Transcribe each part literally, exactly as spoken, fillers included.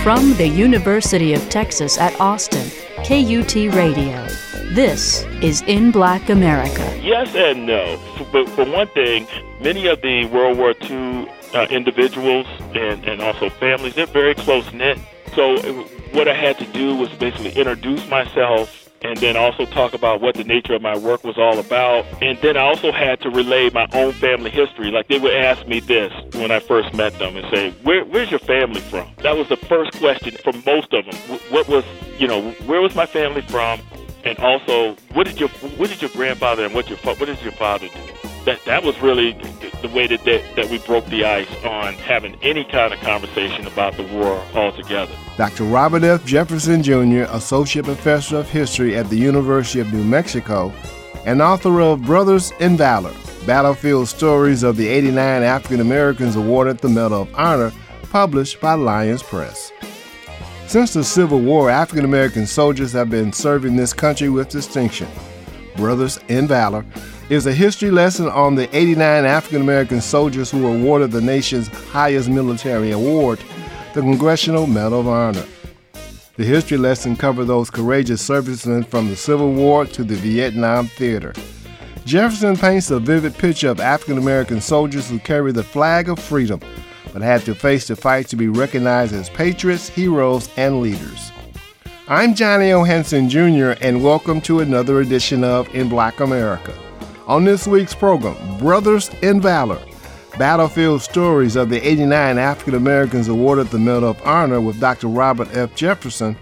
From the University of Texas at Austin, K U T Radio. This is In Black America. Yes and no. But for one thing, many of the World War Two uh, individuals and, and also families, they're very close-knit. So what I had to do was basically introduce myself and then also talk about what the nature of my work was all about. And then I also had to relay my own family history. Like they would ask me this when I first met them and say, Where, where's your family from? That was the first question for most of them. What was, you know, where was my family from? And also, what did your what did your grandfather and what your what did your father do? That that was really the way that, that that we broke the ice on having any kind of conversation about the war altogether. Doctor Robert F. Jefferson, Junior, Associate Professor of History at the University of New Mexico, and author of Brothers in Valor, Battlefield Stories of the eighty-nine African Americans Awarded the Medal of Honor, published by Lyons Press. Since the Civil War, African American soldiers have been serving this country with distinction. Brothers in Valor is a history lesson on the eighty-nine African American soldiers who were awarded the nation's highest military award, the Congressional Medal of Honor. The history lesson covers those courageous servicemen from the Civil War to the Vietnam theater. Jefferson paints a vivid picture of African American soldiers who carry the flag of freedom, but had to face the fight to be recognized as patriots, heroes, and leaders. I'm Johnny O. Henson, Junior, and welcome to another edition of In Black America. On this week's program, Brothers in Valor, Battlefield Stories of the eighty-nine African Americans Awarded the Medal of Honor with Doctor Robert F. Jefferson,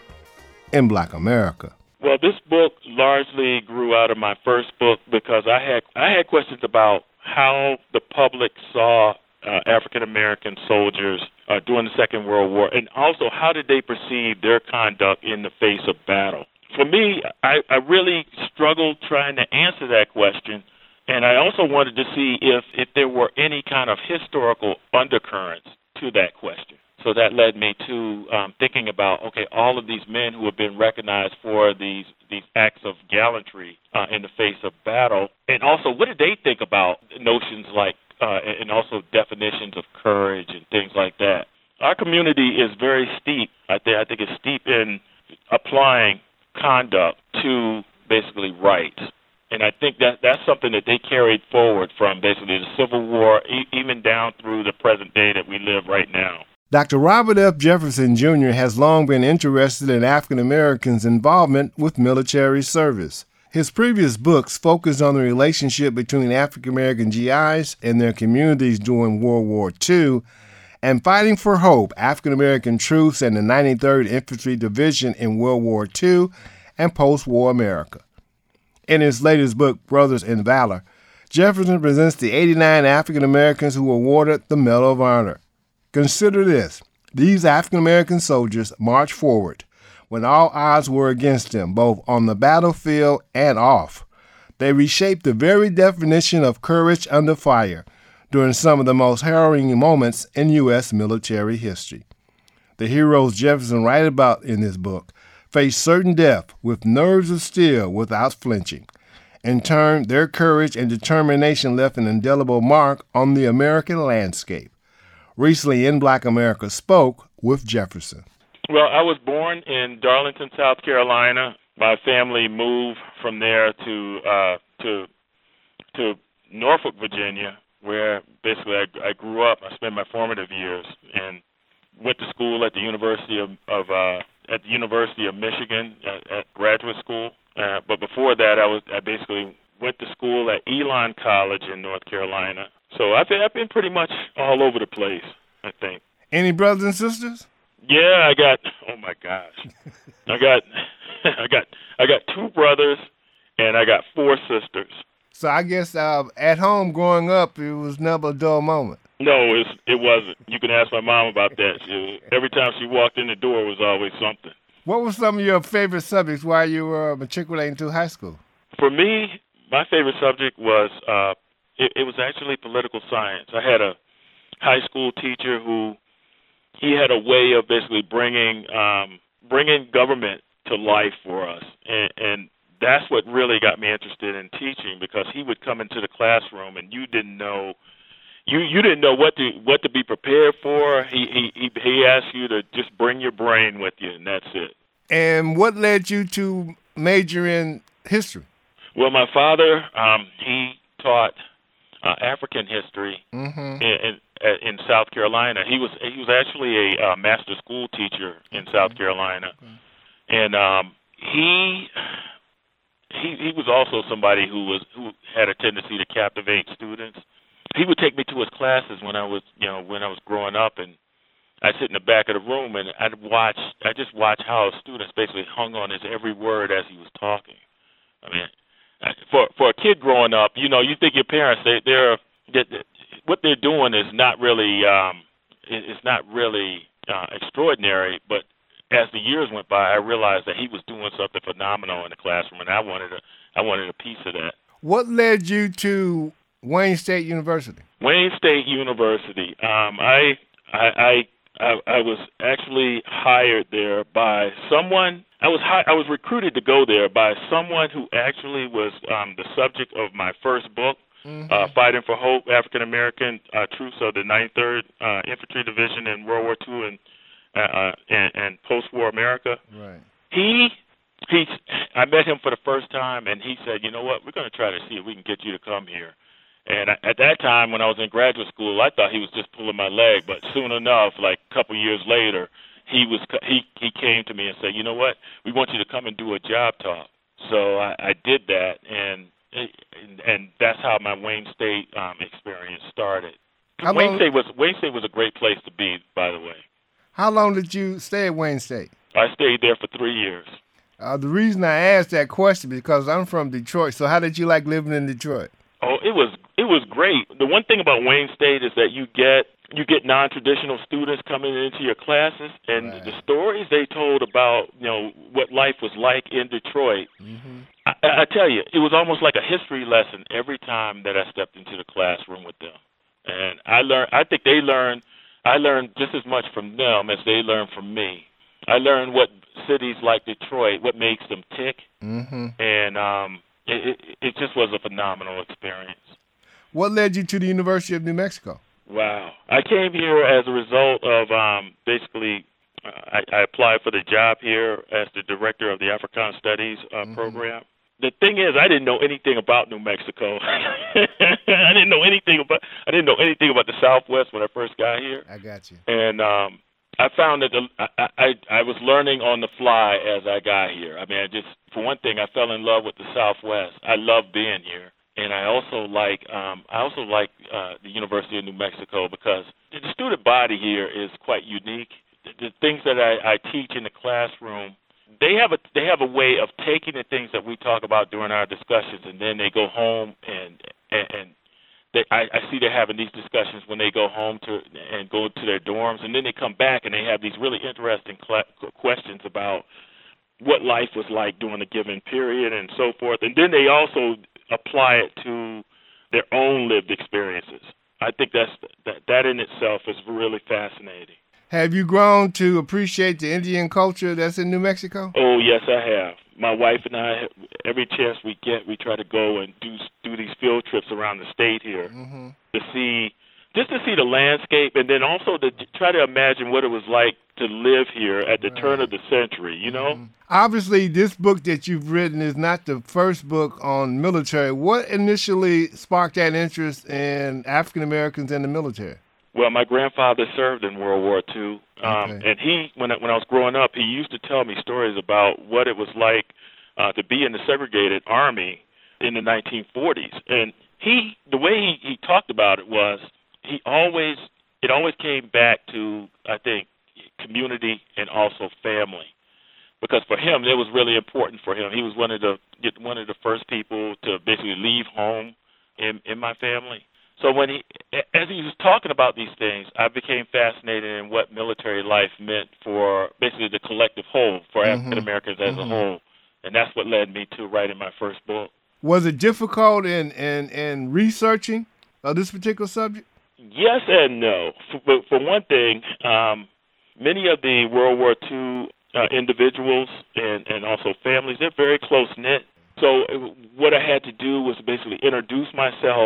In Black America. Well, this book largely grew out of my first book because I had I had questions about how the public saw uh, African American soldiers uh, during the Second World War, and also how did they perceive their conduct in the face of battle. For me, I, I really struggled trying to answer that question, and I also wanted to see if, if there were any kind of historical undercurrents to that question. So that led me to um, thinking about, okay, all of these men who have been recognized for these these acts of gallantry uh, in the face of battle, and also what did they think about notions like, uh, and also definitions of courage and things like that. Our community is very steep, I think, I think it's steep in applying conduct to basically rights. And I think that that's something that they carried forward from basically the Civil War, e- even down through the present day that we live right now. Doctor Robert F. Jefferson, Junior has long been interested in African Americans' involvement with military service. His previous books focused on the relationship between African American G Is and their communities during World War Two, and Fighting for Hope, African American Troops and the ninety-third Infantry Division in World War Two and Post-War America. In his latest book, Brothers in Valor, Jefferson presents the eighty-nine African Americans who were awarded the Medal of Honor. Consider this. These African American soldiers marched forward when all odds were against them, both on the battlefield and off. They reshaped the very definition of courage under fire during some of the most harrowing moments in U S military history. The heroes Jefferson writes about in this book faced certain death with nerves of steel without flinching. In turn, their courage and determination left an indelible mark on the American landscape. Recently, In Black America spoke with Jefferson. Well, I was born in Darlington, South Carolina. My family moved from there to uh, to to Norfolk, Virginia, where basically I, I grew up. I spent my formative years and went to school at the University of, of uh, at the University of Michigan at, at graduate school. Uh, but before that, I was I basically went to school at Elon College in North Carolina. So I've been, I've been pretty much all over the place, I think. Any brothers and sisters? Yeah, I got. Oh my gosh, I got, I got, I got two brothers, and I got four sisters. So I guess uh, at home growing up, it was never a dull moment. No, it it wasn't. You can ask my mom about that. She, every time she walked in the door, was always something. What were some of your favorite subjects while you were matriculating to high school? For me, my favorite subject was. Uh, It, it was actually political science. I had a high school teacher who he had a way of basically bringing um, bringing government to life for us, and, and that's what really got me interested in teaching, because he would come into the classroom and you didn't know, you you didn't know what to what to be prepared for. He he he asked you to just bring your brain with you, and that's it. And what led you to major in history? Well, my father, um, he taught uh, African history mm-hmm. in, in in South Carolina. He was he was actually a uh, master school teacher in okay. South Carolina, okay. and um, he he he was also somebody who was who had a tendency to captivate students. He would take me to his classes when I was you know when I was growing up, and I'd sit in the back of the room and I'd watch I just watch how students basically hung on his every word as he was talking. I mean, for for a kid growing up, you know, you think your parents they they're they, what they're doing is not really um, it's not really uh, extraordinary, but as the years went by, I realized that he was doing something phenomenal in the classroom, and I wanted a I wanted a piece of that. What led you to Wayne State University? Wayne State University. Um, I, I I I I was actually hired there by someone. I was hi- I was recruited to go there by someone who actually was um, the subject of my first book. Mm-hmm. Uh, Fighting for Hope, African American uh, Troops of the ninety-third uh, Infantry Division in World War Two and, uh, and, and post-war America. Right. He, he, I met him for the first time, and he said, "You know what? We're going to try to see if we can get you to come here." And I, at that time, when I was in graduate school, I thought he was just pulling my leg. But soon enough, like a couple years later, he was he he came to me and said, "You know what? We want you to come and do a job talk." So I, I did that, and. And, and that's how my Wayne State um, experience started. How Wayne long, State was Wayne State was a great place to be, by the way. How long did you stay at Wayne State? I stayed there for three years. Uh, the reason I asked that question is because I'm from Detroit. So how did you like living in Detroit? Oh, it was it was great. The one thing about Wayne State is that you get you get non-traditional students coming into your classes, and right. the stories they told about you know what life was like in Detroit. Mm-hmm. I, I tell you, it was almost like a history lesson every time that I stepped into the classroom with them, and I learned. I think they learned. I learned just as much from them as they learned from me. I learned what cities like Detroit, what makes them tick, mm-hmm. and um, it, it, it just was a phenomenal experience. What led you to the University of New Mexico? Wow. I came here as a result of um, basically uh, I, I applied for the job here as the director of the Africana Studies uh, mm-hmm. program. The thing is, I didn't know anything about New Mexico. I didn't know anything about I didn't know anything about the Southwest when I first got here. I got you. And um, I found that the, I, I I was learning on the fly as I got here. I mean, I just for one thing, I fell in love with the Southwest. I love being here. And I also like um, I also like uh, the University of New Mexico because the student body here is quite unique. The, the things that I, I teach in the classroom, they have a they have a way of taking the things that we talk about during our discussions, and then they go home and and, and they, I, I see they're having these discussions when they go home to and go to their dorms, and then they come back and they have these really interesting cl- questions about what life was like during a given period and so forth, and then they also apply it to their own lived experiences. I think that's that that in itself is really fascinating. Have you grown to appreciate the Indian culture that's in New Mexico? Oh, yes, I have. My wife and I, every chance we get, we try to go and do do these field trips around the state here mm-hmm. to see, just to see the landscape, and then also to try to imagine what it was like to live here at the right. turn of the century, you know? Mm-hmm. Obviously, this book that you've written is not the first book on military. What initially sparked that interest in African Americans in the military? Well, my grandfather served in World War Two, um, okay. and he, when I, when I was growing up, he used to tell me stories about what it was like uh, to be in the segregated army in the nineteen forties. And he, the way he, he talked about it was, he always, it always came back to, I think, community and also family. Because for him, it was really important for him. He was one of the one of the first people to basically leave home in in my family. So when he, as he was talking about these things, I became fascinated in what military life meant for basically the collective whole, for mm-hmm. African Americans as mm-hmm. a whole, and that's what led me to writing my first book. Was it difficult in in, in researching uh, this particular subject? Yes and no. For, for one thing, um, many of the World War Two Uh, individuals and, and also families, they're very close-knit. So it, what I had to do was basically introduce myself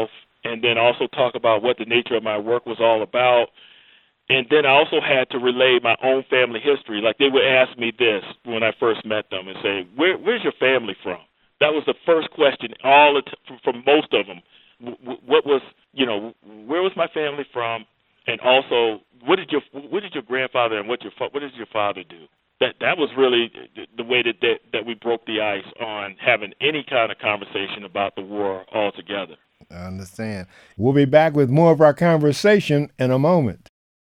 and then also talk about what the nature of my work was all about. And then I also had to relay my own family history. Like they would ask me this when I first met them and say, Where, where's your family from? That was the first question all the t- from most of them. What was, you know, where was my family from? And also, what did your what did your grandfather and what your what did your father do? That that was really the way that, that that we broke the ice on having any kind of conversation about the war altogether. I understand. We'll be back with more of our conversation in a moment.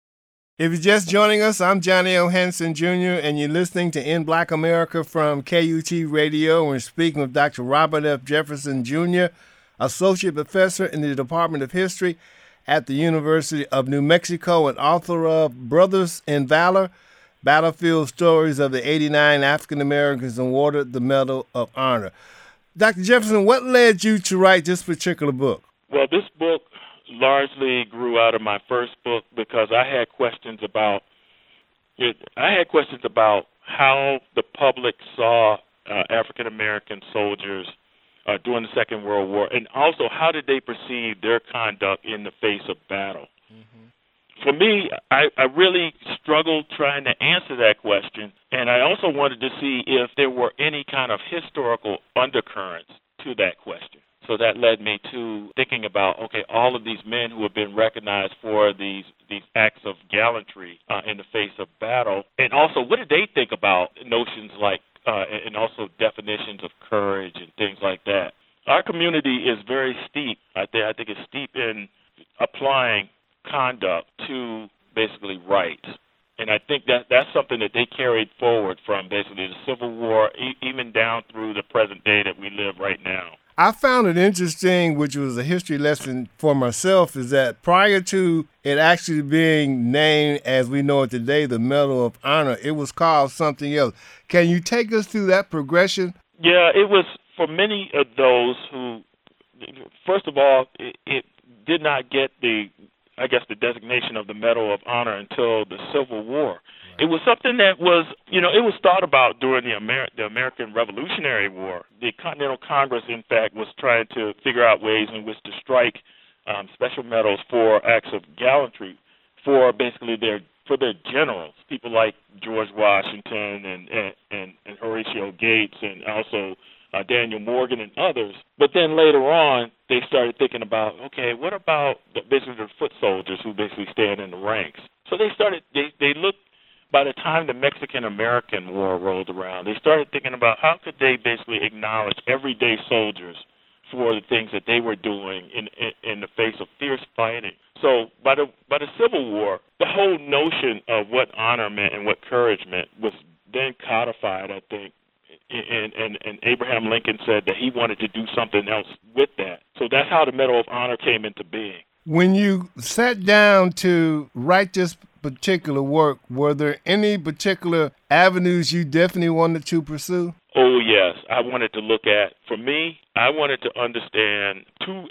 If you're just joining us, I'm Johnny O. Henson, Junior, and you're listening to In Black America from K U T Radio. We're speaking with Doctor Robert F. Jefferson, Junior, Associate Professor in the Department of History at the University of New Mexico and author of Brothers in Valor, Battlefield Stories of the eighty-nine African Americans Awarded the Medal of Honor. Doctor Jefferson, what led you to write this particular book? Well, this book largely grew out of my first book because I had questions about it. I had questions about how the public saw uh, African American soldiers uh, during the Second World War, and also how did they perceive their conduct in the face of battle. Mm-hmm. For me, I, I really struggled trying to answer that question, and I also wanted to see if there were any kind of historical undercurrents to that question. So that led me to thinking about, okay, all of these men who have been recognized for these these acts of gallantry uh, in the face of battle, and also what did they think about notions like, uh, and also definitions of courage and things like that. Our community is very steep, I think, I think it's steep in applying conduct to basically rights. And I think that that's something that they carried forward from basically the Civil War, e- even down through the present day that we live right now. I found it interesting, which was a history lesson for myself, is that prior to it actually being named as we know it today, the Medal of Honor, it was called something else. Can you take us through that progression? Yeah, it was for many of those who, first of all, it, it did not get the, I guess, the designation of the Medal of Honor until the Civil War. It was something that was, you know, it was thought about during the, Amer- the American Revolutionary War. The Continental Congress, in fact, was trying to figure out ways in which to strike um, special medals for acts of gallantry for basically their for their generals, people like George Washington and and, and, and Horatio Gates and also uh, Daniel Morgan and others. But then later on, they started thinking about, okay, what about the, basically the foot soldiers who basically stand in the ranks? So they started, they, they looked. By the time the Mexican-American War rolled around, they started thinking about how could they basically acknowledge everyday soldiers for the things that they were doing in, in, in the face of fierce fighting. So by the by the Civil War, the whole notion of what honor meant and what courage meant was then codified, I think, and, and, and Abraham Lincoln said that he wanted to do something else with that. So that's how the Medal of Honor came into being. When you sat down to write this particular work, were there any particular avenues you definitely wanted to pursue? Oh, yes. I wanted to look at, for me, I wanted to understand two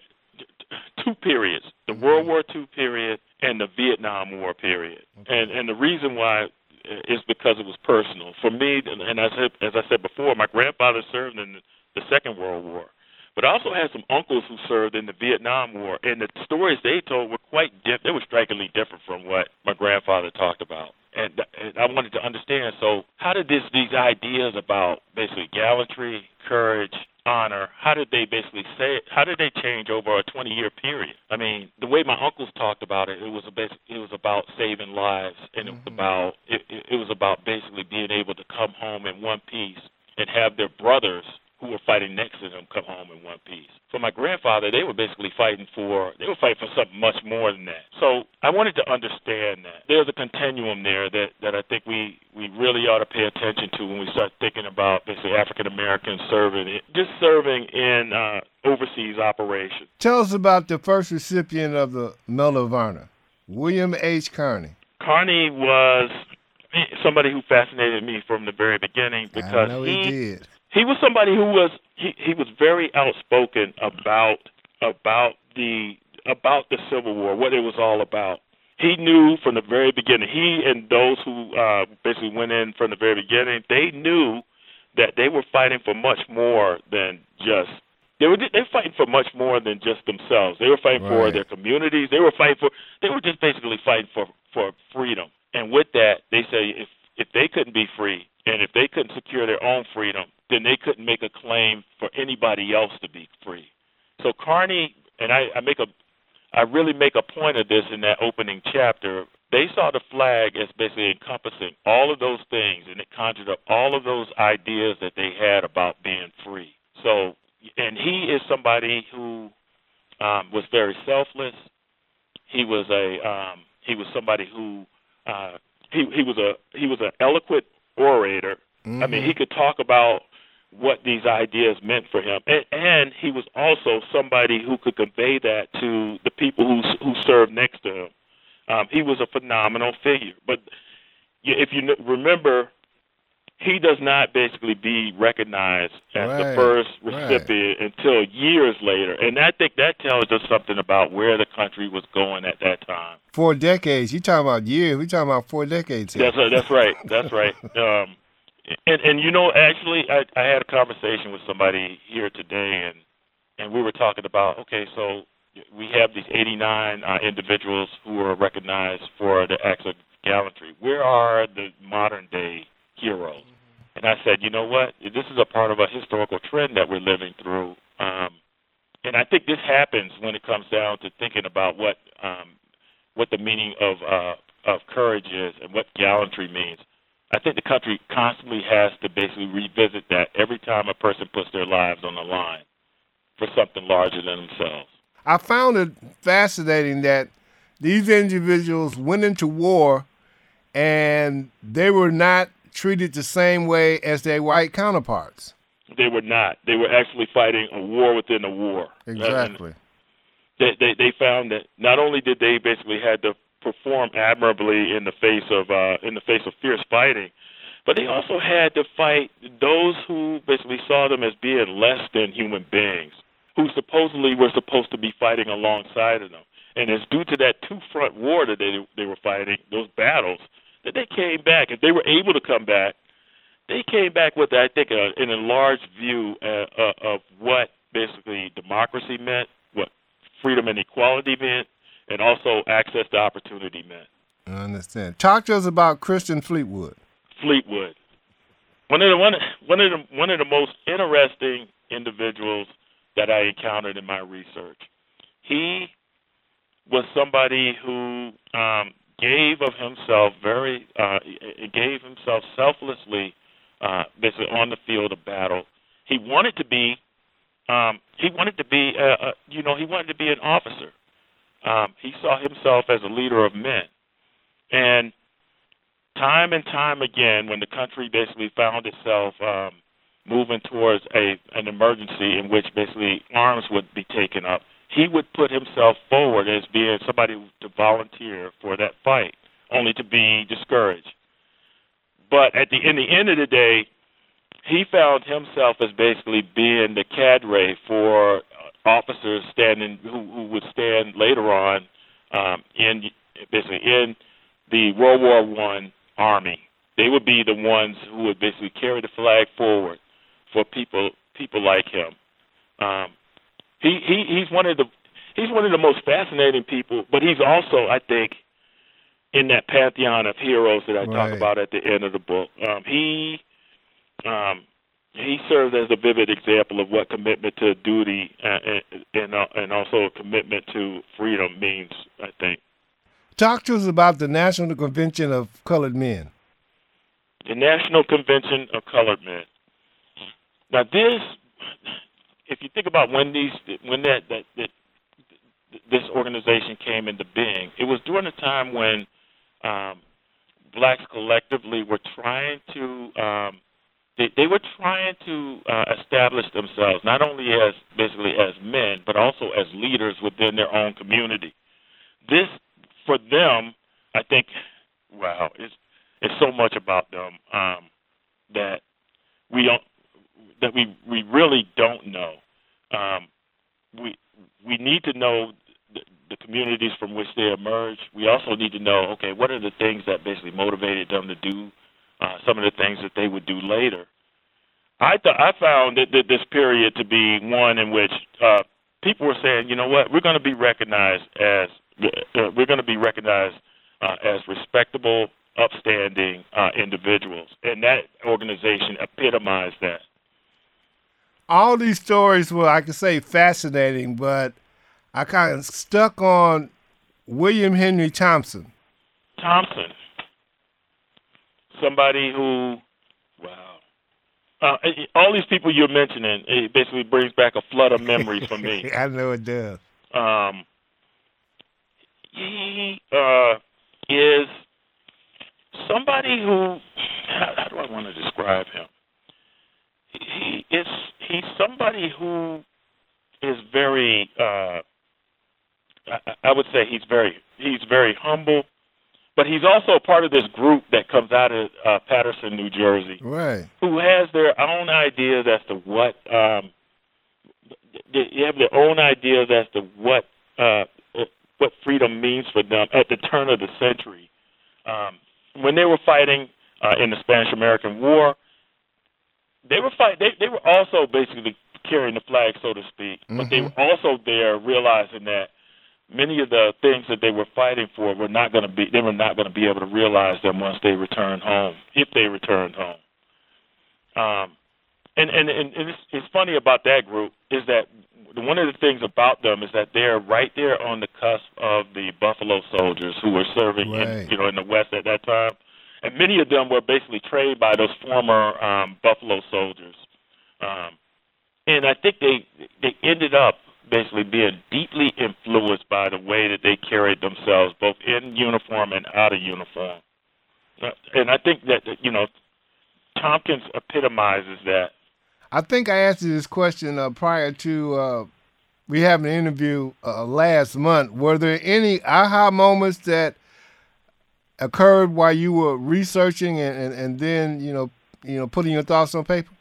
two periods, the World War Two period and the Vietnam War period. Okay. And and the reason why is because it was personal. For me, and as I, as I said before, my grandfather served in the Second World War. But I also had some uncles who served in the Vietnam War, and the stories they told were quite different. They were strikingly different from what my grandfather talked about. And, and I wanted to understand, so how did this, these ideas about basically gallantry, courage, honor, how did they basically say it? How did they change over a twenty-year period? I mean, the way my uncles talked about it, it was a basic, it was about saving lives, and it was about it, it was about basically being able to come home in one piece and have their brothers who were fighting next to them come home in one piece. For my grandfather, they were basically fighting for, they were fighting for something much more than that. So I wanted to understand that. There's a continuum there that, that I think we, we really ought to pay attention to when we start thinking about basically African Americans serving, just serving in uh, overseas operations. Tell us about the first recipient of the Medal of Honor, William H. Kearny. Kearny was somebody who fascinated me from the very beginning because I know he, he did. He was somebody who was he, he was very outspoken about about the about the Civil War, what it was all about. He knew from the very beginning. He and those who uh, basically went in from the very beginning, they knew that they were fighting for much more than just they were they were fighting for much more than just themselves. They were fighting Right. for their communities. They were fighting for they were just basically fighting for for freedom. And with that, they say if if they couldn't be free and if they couldn't secure their own freedom, then they couldn't make a claim for anybody else to be free. So Kearney, and I, I make a I really make a point of this in that opening chapter. They saw the flag as basically encompassing all of those things, and it conjured up all of those ideas that they had about being free. So, and he is somebody who um, was very selfless. He was a um, he was somebody who uh, he he was a he was an eloquent orator. Mm-hmm. I mean, he could talk about what these ideas meant for him, and, and he was also somebody who could convey that to the people who who served next to him. Um, he was a phenomenal figure, but if you remember, he does not basically be recognized as right, the first recipient right. until years later, and I think that tells us something about where the country was going at that time. Four decades. You talking about years? We talking about four decades here. That's uh, that's right. That's right. Um, And, and you know, actually, I, I had a conversation with somebody here today, and, and we were talking about, okay, so we have these eighty-nine uh, individuals who are recognized for the acts of gallantry. Where are the modern-day heroes? And I said, you know what? This is a part of a historical trend that we're living through. Um, and I think this happens when it comes down to thinking about what um, what the meaning of uh, of courage is and what gallantry means. I think the country constantly has to basically revisit that every time a person puts their lives on the line for something larger than themselves. I found it fascinating that these individuals went into war and they were not treated the same way as their white counterparts. They were not. They were actually fighting a war within a war. Exactly. They, they, they found that not only did they basically had to perform admirably in the face of uh, in the face of fierce fighting, but they also had to fight those who basically saw them as being less than human beings, who supposedly were supposed to be fighting alongside of them. And it's due to that two-front war that they they were fighting, those battles, that they came back. If they were able to come back, they came back with, I think, a, an enlarged view uh, uh, of what basically democracy meant, what freedom and equality meant, and also access to opportunity meant. I understand. Talk to us about Christian Fleetwood. Fleetwood, one of the one one of the one of the most interesting individuals that I encountered in my research. He was somebody who um, gave of himself very uh, gave himself selflessly, uh, basically on the field of battle. He wanted to be, um, he wanted to be, uh, uh, you know, he wanted to be an officer. Um, he saw himself as a leader of men. And time and time again, when the country basically found itself um, moving towards a an emergency in which basically arms would be taken up, he would put himself forward as being somebody to volunteer for that fight, only to be discouraged. But at the in the end of the day, he found himself as basically being the cadre for officers standing who, who would stand later on um, in basically in the World War One Army. They would be the ones who would basically carry the flag forward for people people like him. Um, he, he he's one of the he's one of the most fascinating people, but he's also, I think, in that pantheon of heroes that I right. talk about at the end of the book. Um, he um, He serves as a vivid example of what commitment to duty and and, uh, and also a commitment to freedom means, I think. Talk to us about the National Convention of Colored Men. The National Convention of Colored Men. Now, this, if you think about when these, when that, that, that this organization came into being, it was during a time when um, blacks collectively were trying to um, They, they were trying to uh, establish themselves not only as basically as men, but also as leaders within their own community. This, for them, I think, wow, it's it's so much about them um, that we don't that we we really don't know. Um, we we need to know the, the communities from which they emerge. We also need to know, okay, what are the things that basically motivated them to do Uh, some of the things that they would do later. I th- I found that, that this period to be one in which uh, people were saying, you know what, we're going to be recognized as uh, we're going to be recognized uh, as respectable, upstanding uh, individuals, and that organization epitomized that. All these stories were, I could say, fascinating, but I kind of stuck on William Henry Thompson. Thompson, somebody who, wow. Uh, all these people you're mentioning, it basically brings back a flood of memories for me. I know it does. Um, he uh, is somebody who, how, how do I want to describe him? He is he's somebody who is very, uh, I, I would say he's very he's very humble. But he's also part of this group that comes out of uh, Paterson, New Jersey, right? Who has their own ideas as to what um, they have their own ideas as to what uh, what freedom means for them at the turn of the century. Um, when they were fighting uh, in the Spanish-American War, they were fight. They, they were also basically carrying the flag, so to speak. Mm-hmm. But they were also there realizing that many of the things that they were fighting for were not going to be, they were not going to be able to realize them once they returned home, if they returned home. Um, and and, and it's, it's funny about that group is that one of the things about them is that they're right there on the cusp of the Buffalo Soldiers who were serving right. in, you know, in the West at that time. And many of them were basically trained by those former um, Buffalo Soldiers. Um, and I think they they ended up basically being deeply influenced by the way that they carried themselves, both in uniform and out of uniform. And I think that, you know, Tompkins epitomizes that. I think I asked you this question uh, prior to uh, we having an interview uh, last month. Were there any aha moments that occurred while you were researching and, and, and then, you know, you know, putting your thoughts on paper?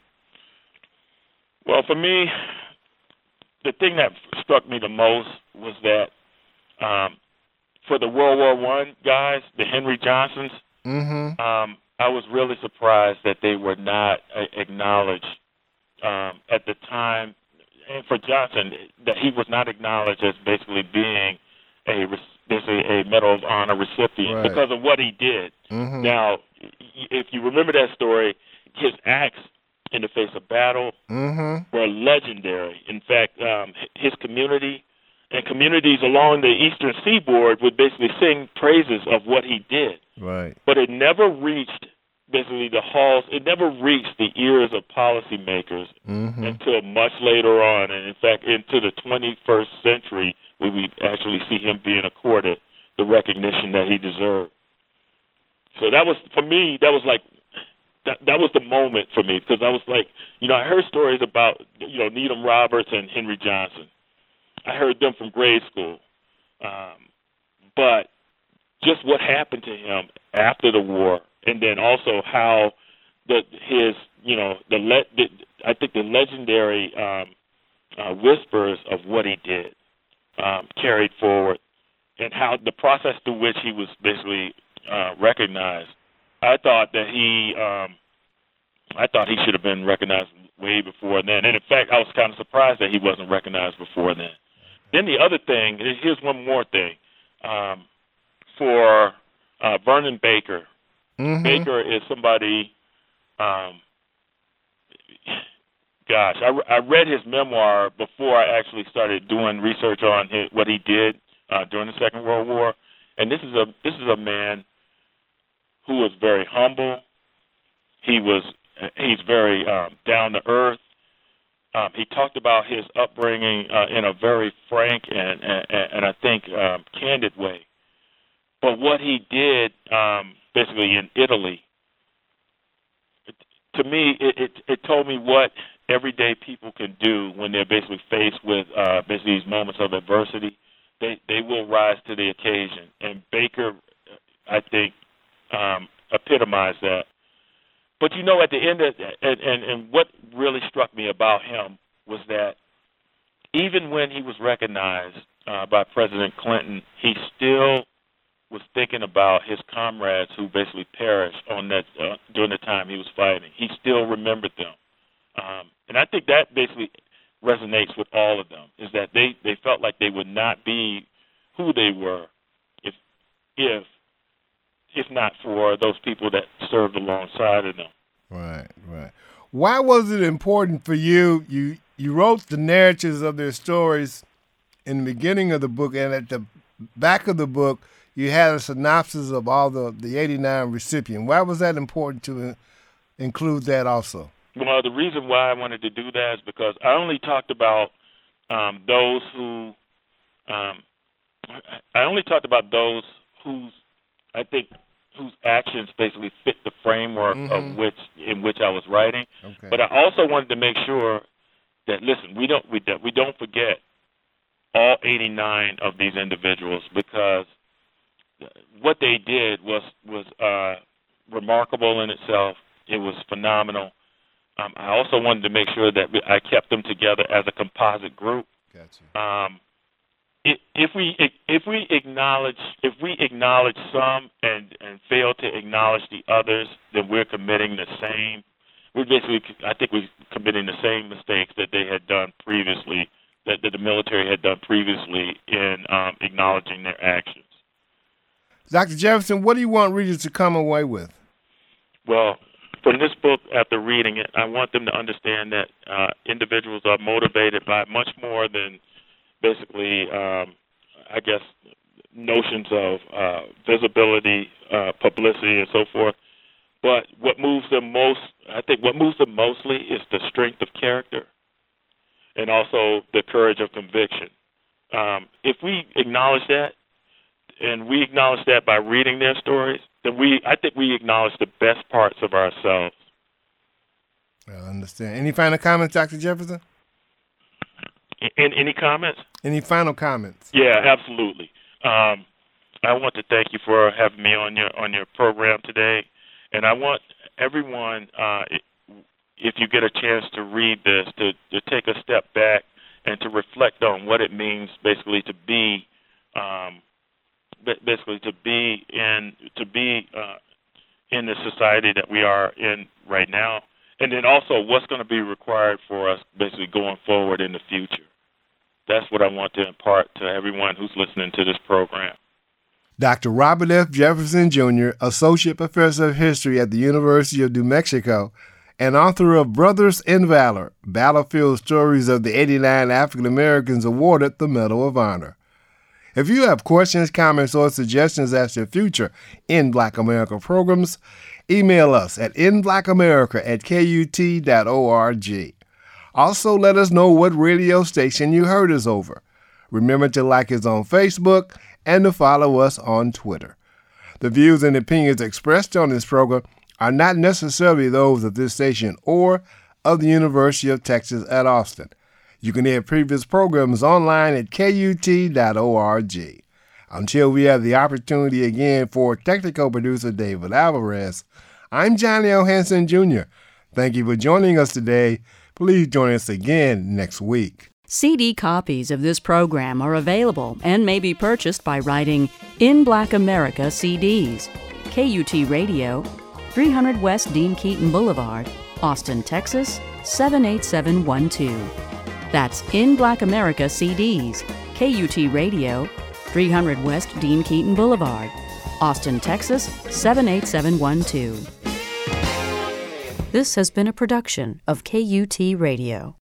Well, for me, the thing that struck me the most was that um, for the World War One guys, the Henry Johnsons, mm-hmm. um, I was really surprised that they were not uh, acknowledged um, at the time. And for Johnson, that he was not acknowledged as basically being a basically a Medal of Honor recipient right. because of what he did. Mm-hmm. Now, if you remember that story, his acts in the face of battle mm-hmm. were legendary. In fact, um, his community and communities along the eastern seaboard would basically sing praises of what he did. Right. But it never reached basically the halls. It never reached the ears of policymakers mm-hmm. until much later on, and in fact, into the twenty-first century, where we actually see him being accorded the recognition that he deserved. So that was, for me, that was like. That that was the moment for me because I was like, you know, I heard stories about, you know, Needham Roberts and Henry Johnson. I heard them from grade school. Um, but just what happened to him after the war, and then also how the his, you know, the, le- the I think the legendary um, uh, whispers of what he did um, carried forward, and how the process through which he was basically uh, recognized. I thought that he, um, I thought he should have been recognized way before then. And in fact, I was kind of surprised that he wasn't recognized before then. Then the other thing, here's one more thing, um, for uh, Vernon Baker. Mm-hmm. Baker is somebody. Um, gosh, I, I read his memoir before I actually started doing research on his, what he did uh, during the Second World War, and this is a this is a man who was very humble. He was he's very um, down to earth. Um, he talked about his upbringing uh, in a very frank and and, and I think um, candid way. But what he did, um, basically in Italy, it, to me, it, it it told me what everyday people can do when they're basically faced with uh, basically these moments of adversity. They they will rise to the occasion. And Baker, I think, Um, epitomize that. But you know, at the end of and, and, and what really struck me about him was that even when he was recognized uh, by President Clinton, he still was thinking about his comrades who basically perished on that uh, during the time he was fighting. He still remembered them. Um, and I think that basically resonates with all of them, is that they, they felt like they would not be who they were if if if not for those people that served alongside of them. Right, right. Why was it important for you? You you wrote the narratives of their stories in the beginning of the book, and at the back of the book, you had a synopsis of all the, the eighty-nine recipients. Why was that important to uh, include that also? Well, the reason why I wanted to do that is because I only talked about um, those who, um, I only talked about those whose, I think, whose actions basically fit the framework mm-hmm. of which in which I was writing. Okay. But I also wanted to make sure that, listen, we don't we, that we don't forget all eighty-nine of these individuals, because what they did was was uh, remarkable in itself. It was phenomenal. Um, I also wanted to make sure that I kept them together as a composite group. Gotcha. Um, if, if we if we acknowledge if we acknowledge some and, and fail to acknowledge the others, then we're committing the same. We're basically, I think, we're committing the same mistakes that they had done previously, that, that the military had done previously in um, acknowledging their actions. Doctor Jefferson, what do you want readers to come away with? Well, from this book, after reading it, I want them to understand that uh, individuals are motivated by much more than basically, um, I guess, notions of uh, visibility, uh, publicity, and so forth. But what moves them most, I think what moves them mostly is the strength of character and also the courage of conviction. Um, if we acknowledge that, and we acknowledge that by reading their stories, then we, I think we acknowledge the best parts of ourselves. I understand. Any final comments, Doctor Jefferson? In, any comments? Any final comments? Yeah, absolutely. Um, I want to thank you for having me on your on your program today, and I want everyone, uh, if you get a chance to read this, to, to take a step back and to reflect on what it means, basically, to be. Um, Basically, to be in to be uh, in the society that we are in right now, and then also what's going to be required for us, basically going forward in the future. That's what I want to impart to everyone who's listening to this program. Doctor Robert F. Jefferson, Junior, Associate Professor of History at the University of New Mexico, and author of Brothers in Valor: Battlefield Stories of the eighty-nine African Americans awarded the Medal of Honor. If you have questions, comments, or suggestions as to future In Black America programs, email us at in black america at k u t dot org. Also, let us know what radio station you heard us over. Remember to like us on Facebook and to follow us on Twitter. The views and opinions expressed on this program are not necessarily those of this station or of the University of Texas at Austin. You can hear previous programs online at k u t dot org. Until we have the opportunity again for technical producer David Alvarez, I'm Johnny O. Hanson, Junior Thank you for joining us today. Please join us again next week. C D copies of this program are available and may be purchased by writing In Black America C Ds, K U T Radio, three hundred West Dean Keaton Boulevard, Austin, Texas, seven eight seven one two. That's In Black America C Ds, K U T Radio, three hundred West Dean Keaton Boulevard, Austin, Texas, seven eight seven one two. This has been a production of K U T Radio.